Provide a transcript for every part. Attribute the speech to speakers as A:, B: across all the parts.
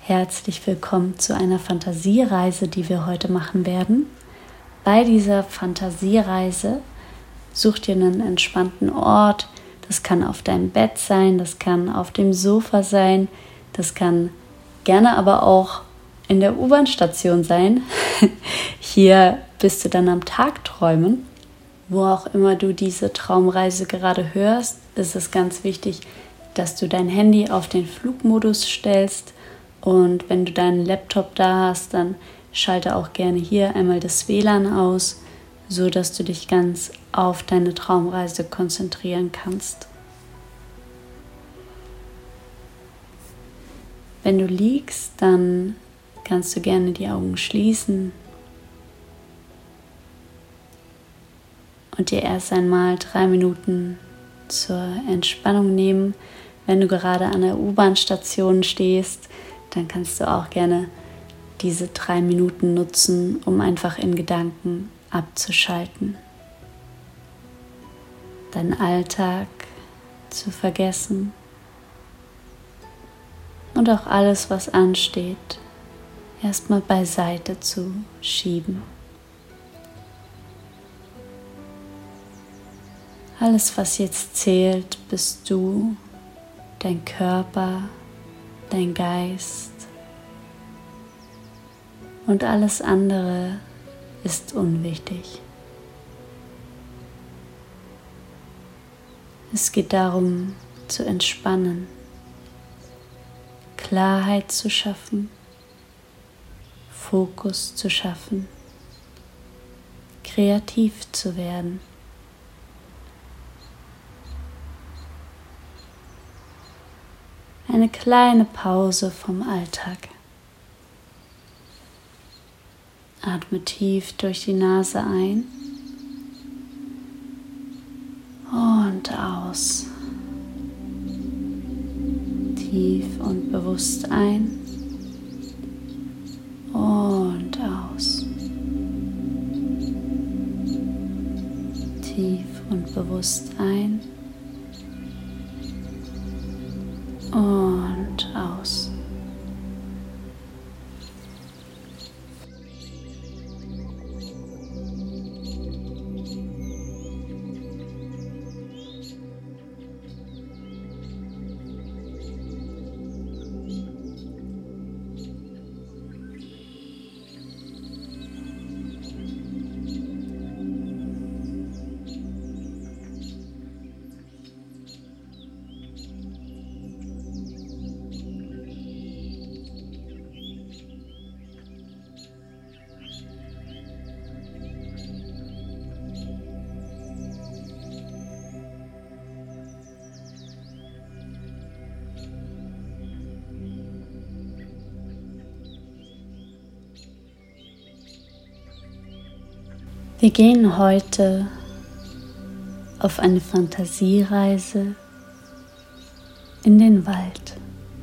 A: Herzlich willkommen zu einer Fantasiereise, die wir heute machen werden. Bei dieser Fantasiereise such dir einen entspannten Ort. Das kann auf deinem Bett sein, das kann auf dem Sofa sein, das kann gerne aber auch in der U-Bahn-Station sein. Hier bist du dann am Tagträumen. Wo auch immer du diese Traumreise gerade hörst, ist es ganz wichtig, dass du dein Handy auf den Flugmodus stellst. Und wenn du deinen Laptop da hast, dann schalte auch gerne hier einmal das WLAN aus, so dass du dich ganz auf deine Traumreise konzentrieren kannst. Wenn du liegst, dann kannst du gerne die Augen schließen und dir erst einmal 3 Minuten zur Entspannung nehmen. Wenn du gerade an der U-Bahn-Station stehst, dann kannst du auch gerne diese 3 Minuten nutzen, um einfach in Gedanken abzuschalten. Deinen Alltag zu vergessen und auch alles, was ansteht, erstmal beiseite zu schieben. Alles, was jetzt zählt, bist du, dein Körper, dein Geist und alles andere ist unwichtig. Es geht darum, zu entspannen, Klarheit zu schaffen, Fokus zu schaffen, kreativ zu werden. Eine kleine Pause vom Alltag. Atme tief durch die Nase ein und aus. Tief und bewusst ein und aus. Tief und bewusst ein und aus. Wir gehen heute auf eine Fantasiereise in den Wald.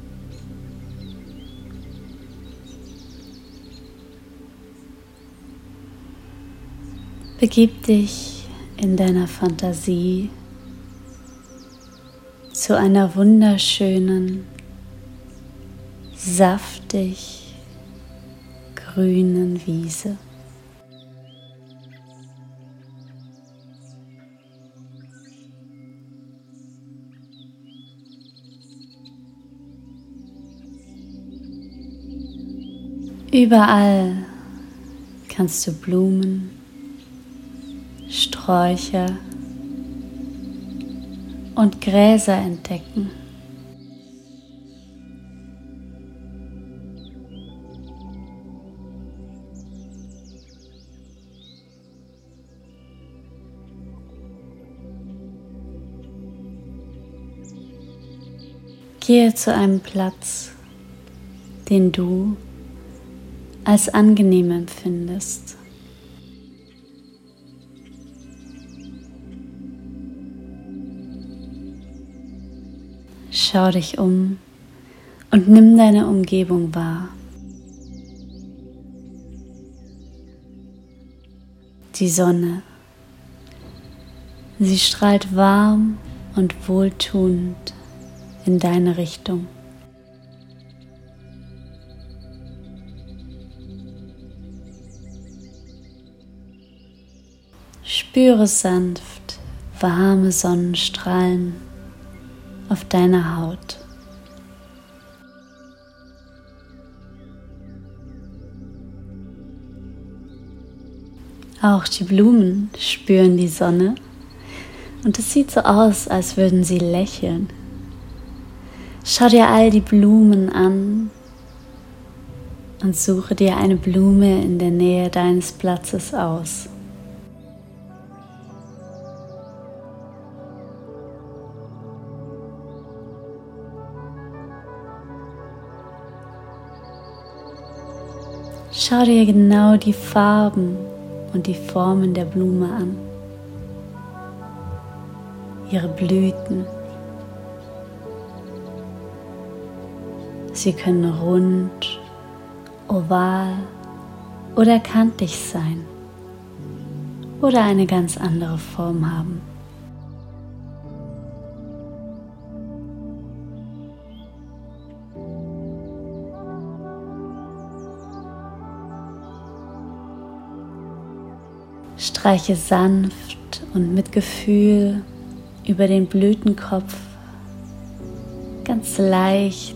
A: Begib dich in deiner Fantasie zu einer wunderschönen, saftig grünen Wiese. Überall kannst du Blumen, Sträucher und Gräser entdecken. Gehe zu einem Platz, den du als angenehm empfindest. Schau dich um und nimm deine Umgebung wahr. Die Sonne. Sie strahlt warm und wohltuend in deine Richtung. Spüre sanft warme Sonnenstrahlen auf deiner Haut. Auch die Blumen spüren die Sonne und es sieht so aus, als würden sie lächeln. Schau dir all die Blumen an und suche dir eine Blume in der Nähe deines Platzes aus. Schau dir genau die Farben und die Formen der Blume an, ihre Blüten. Sie können rund, oval oder kantig sein oder eine ganz andere Form haben. Streiche sanft und mit Gefühl über den Blütenkopf, ganz leicht.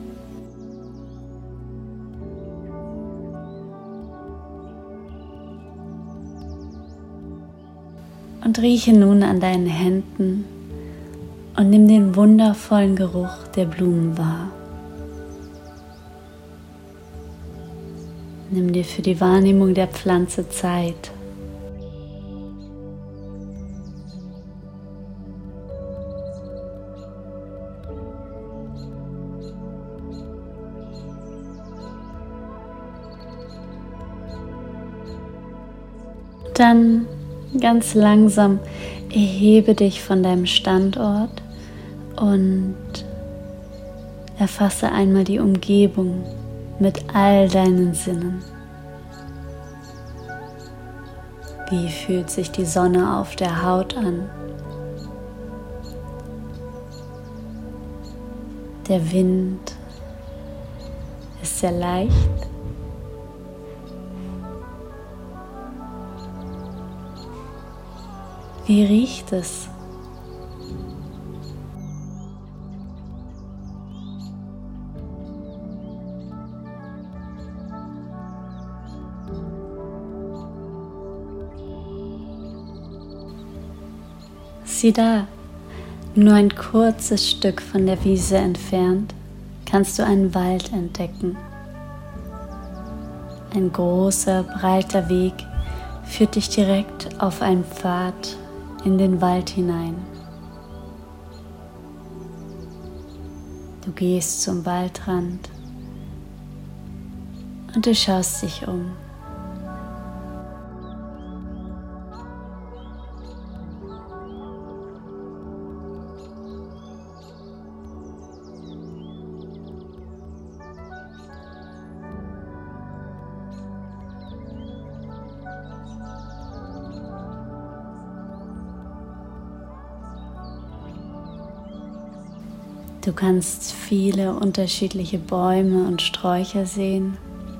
A: Und rieche nun an deinen Händen und nimm den wundervollen Geruch der Blumen wahr. Nimm dir für die Wahrnehmung der Pflanze Zeit. Dann ganz langsam erhebe dich von deinem Standort und erfasse einmal die Umgebung mit all deinen Sinnen. Wie fühlt sich die Sonne auf der Haut an? Der Wind ist sehr leicht. Wie riecht es? Sieh da, nur ein kurzes Stück von der Wiese entfernt kannst du einen Wald entdecken. Ein großer, breiter Weg führt dich direkt auf einen Pfad in den Wald hinein. Du gehst zum Waldrand und du schaust dich um. Du kannst viele unterschiedliche Bäume und Sträucher sehen.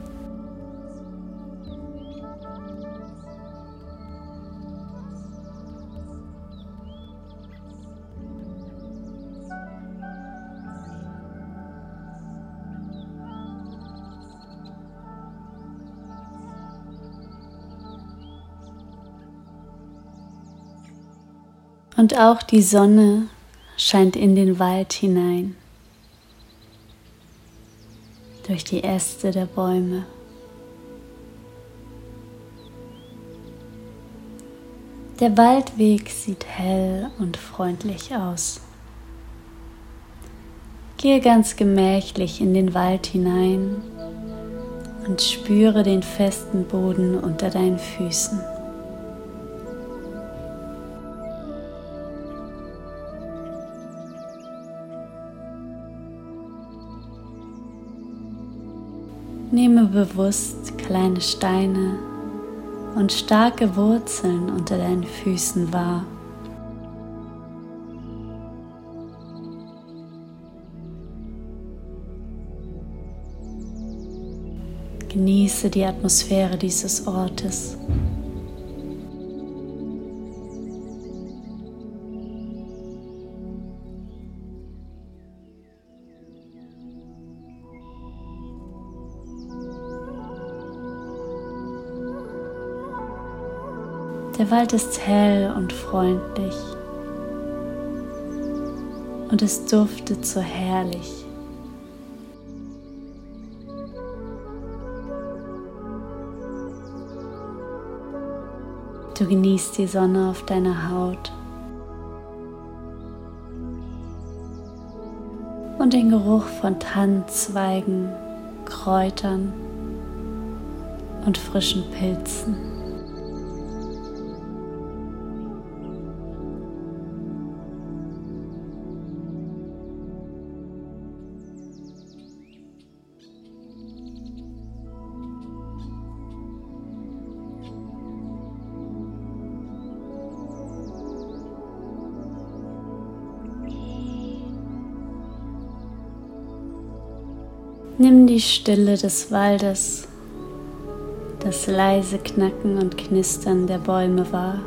A: Und auch die Sonne scheint in den Wald hinein, durch die Äste der Bäume. Der Waldweg sieht hell und freundlich aus. Gehe ganz gemächlich in den Wald hinein und spüre den festen Boden unter deinen Füßen. Nehme bewusst kleine Steine und starke Wurzeln unter deinen Füßen wahr. Genieße die Atmosphäre dieses Ortes. Der Wald ist hell und freundlich und es duftet so herrlich. Du genießt die Sonne auf deiner Haut und den Geruch von Tannenzweigen, Kräutern und frischen Pilzen. Nimm die Stille des Waldes, das leise Knacken und Knistern der Bäume wahr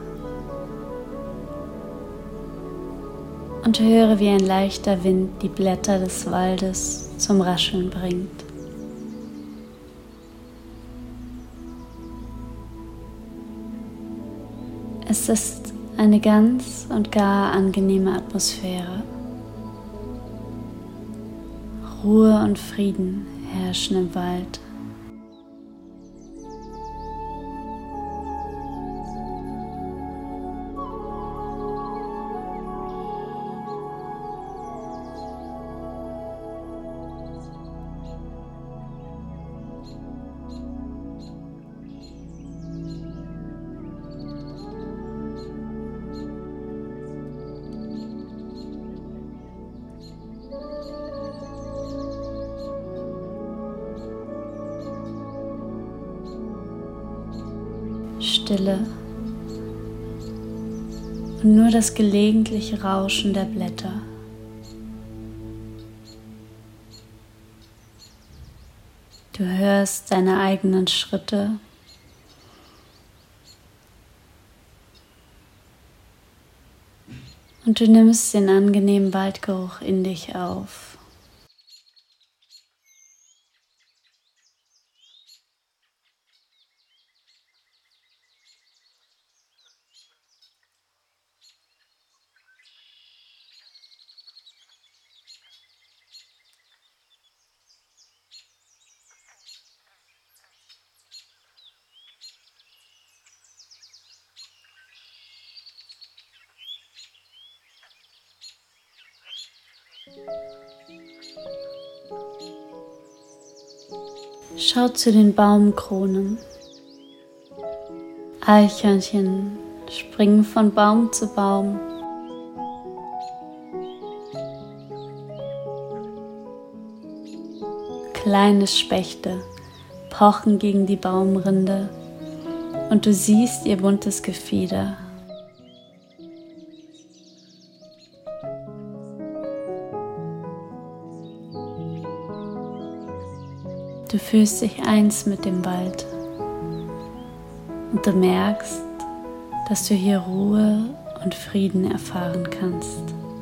A: und höre, wie ein leichter Wind die Blätter des Waldes zum Rascheln bringt. Es ist eine ganz und gar angenehme Atmosphäre. Ruhe und Frieden herrschen im Wald. Stille und nur das gelegentliche Rauschen der Blätter. Du hörst deine eigenen Schritte und du nimmst den angenehmen Waldgeruch in dich auf. Schau zu den Baumkronen. Eichhörnchen springen von Baum zu Baum. Kleine Spechte pochen gegen die Baumrinde und du siehst ihr buntes Gefieder. Du fühlst dich eins mit dem Wald und du merkst, dass du hier Ruhe und Frieden erfahren kannst.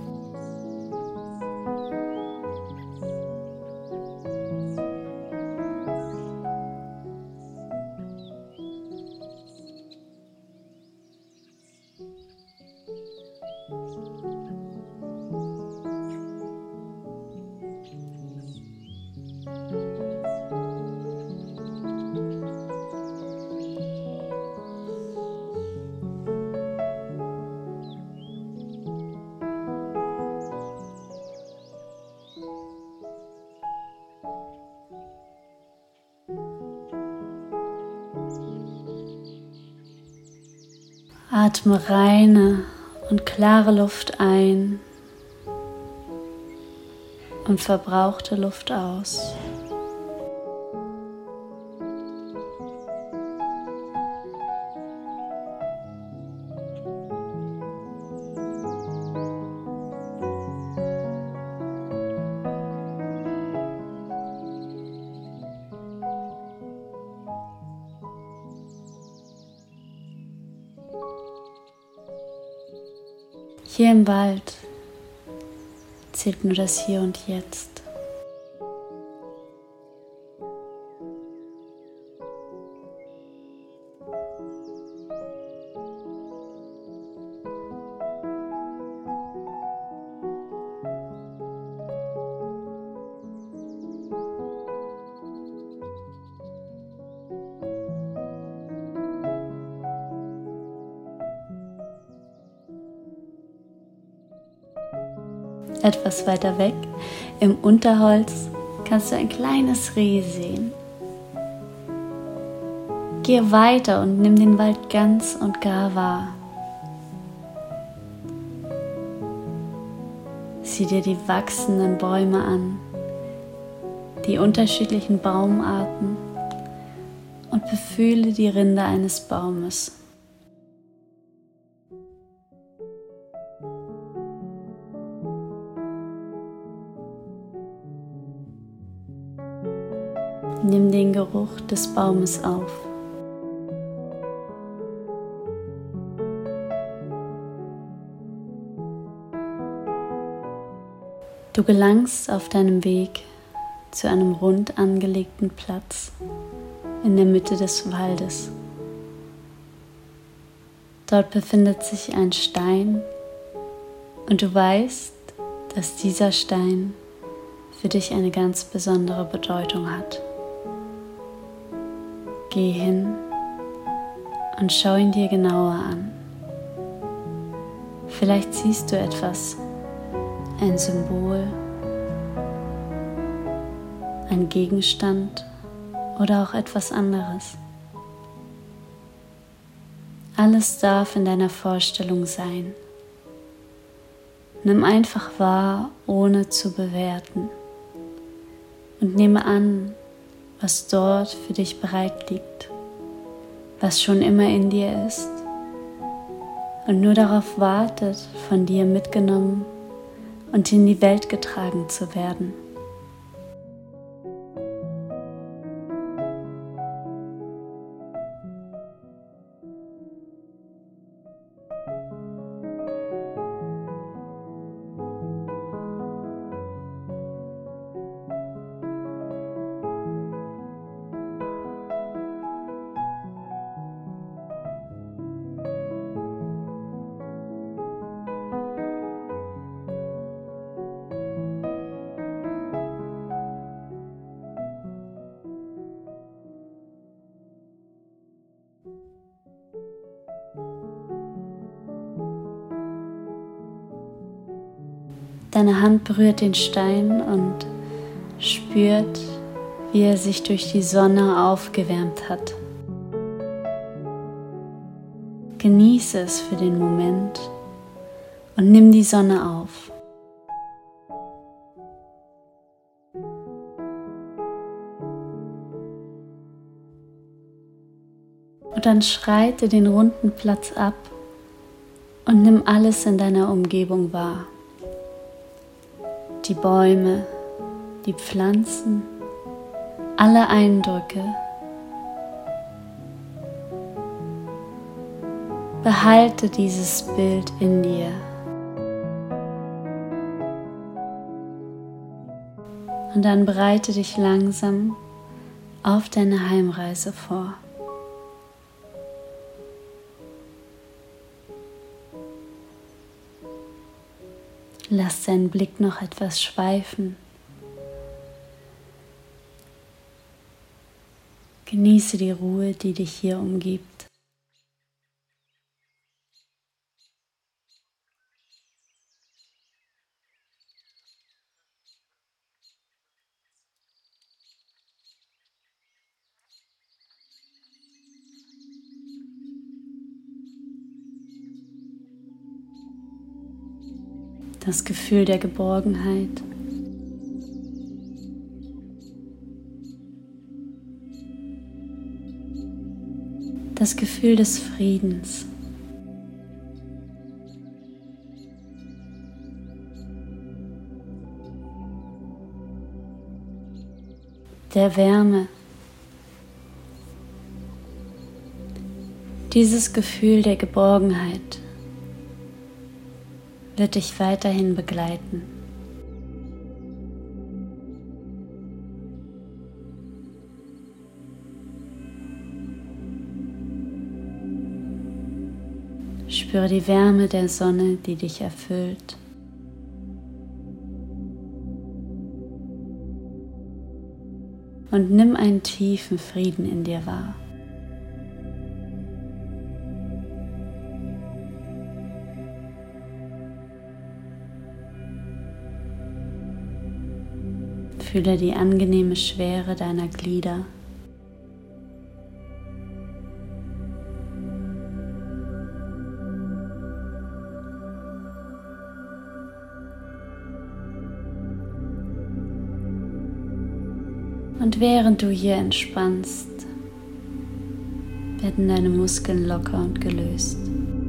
A: Atme reine und klare Luft ein und verbrauchte Luft aus. Hier im Wald zählt nur das Hier und Jetzt. etwas weiter weg, im Unterholz, kannst du ein kleines Reh sehen. Gehe weiter und nimm den Wald ganz und gar wahr. Sieh dir die wachsenden Bäume an, die unterschiedlichen Baumarten und befühle die Rinde eines Baumes. Nimm den Geruch des Baumes auf. Du gelangst auf deinem Weg zu einem rund angelegten Platz in der Mitte des Waldes. Dort befindet sich ein Stein und du weißt, dass dieser Stein für dich eine ganz besondere Bedeutung hat. Geh hin und schau ihn dir genauer an. Vielleicht siehst du etwas, ein Symbol, ein Gegenstand oder auch etwas anderes. Alles darf in deiner Vorstellung sein. Nimm einfach wahr, ohne zu bewerten, und nehme an, was dort für dich bereit liegt, was schon immer in dir ist und nur darauf wartet, von dir mitgenommen und in die Welt getragen zu werden. Deine Hand berührt den Stein und spürt, wie er sich durch die Sonne aufgewärmt hat. Genieße es für den Moment und nimm die Sonne auf. Und dann schreite den runden Platz ab und nimm alles in deiner Umgebung wahr. Die Bäume, die Pflanzen, alle Eindrücke. Behalte dieses Bild in dir. Und dann bereite dich langsam auf deine Heimreise vor. Lass deinen Blick noch etwas schweifen. Genieße die Ruhe, die dich hier umgibt. Das Gefühl der Geborgenheit. Das Gefühl des Friedens. Der Wärme. Dieses Gefühl der Geborgenheit wird dich weiterhin begleiten. Spüre die Wärme der Sonne, die dich erfüllt. Und nimm einen tiefen Frieden in dir wahr. Fühle die angenehme Schwere deiner Glieder. Und während du hier entspannst, werden deine Muskeln locker und gelöst.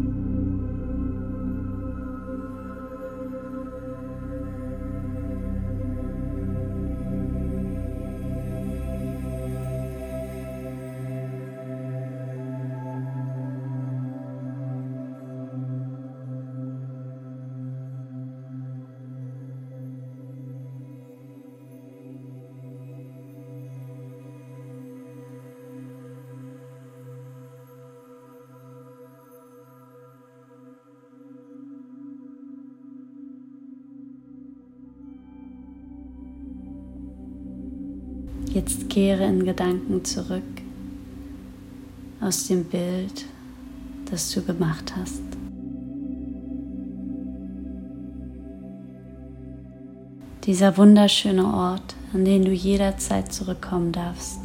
A: Jetzt kehre in Gedanken zurück aus dem Bild, das du gemacht hast. Dieser wunderschöne Ort, an den du jederzeit zurückkommen darfst.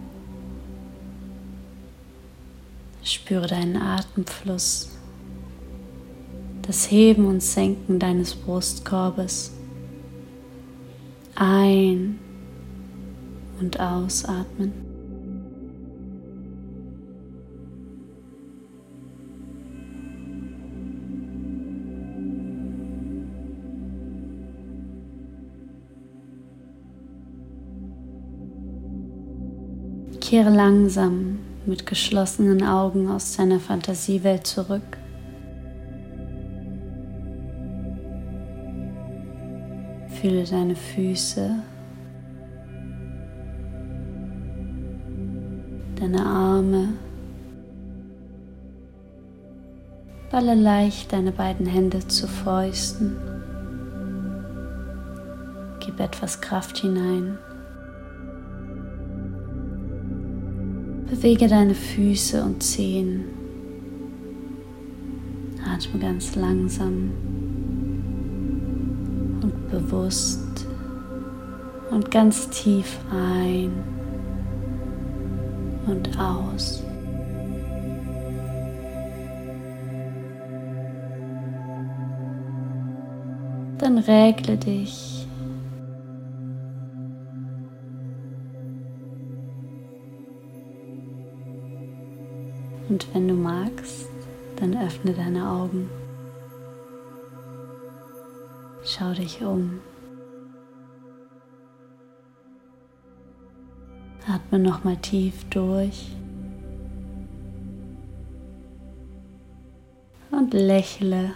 A: Spüre deinen Atemfluss, das Heben und Senken deines Brustkorbes. Ein- und ausatmen. Kehre langsam mit geschlossenen Augen aus deiner Fantasiewelt zurück. Fühle deine Füße, deine Arme. Balle leicht deine beiden Hände zu Fäusten. Gib etwas Kraft hinein. Bewege deine Füße und Zehen. Atme ganz langsam und bewusst und ganz tief ein und aus. Dann regle dich. Und wenn du magst, dann öffne deine Augen. Schau dich um. Atme nochmal tief durch und lächle.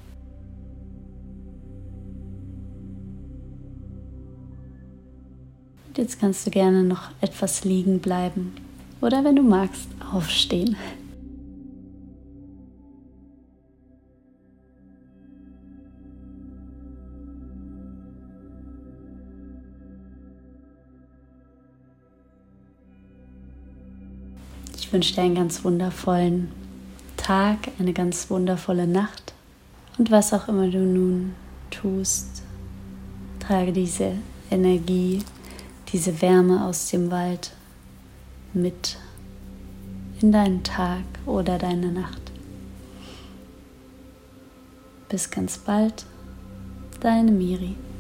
A: Und jetzt kannst du gerne noch etwas liegen bleiben oder wenn du magst, aufstehen. Ich wünsche dir einen ganz wundervollen Tag, eine ganz wundervolle Nacht und was auch immer du nun tust, trage diese Energie, diese Wärme aus dem Wald mit in deinen Tag oder deine Nacht. Bis ganz bald, deine Miri.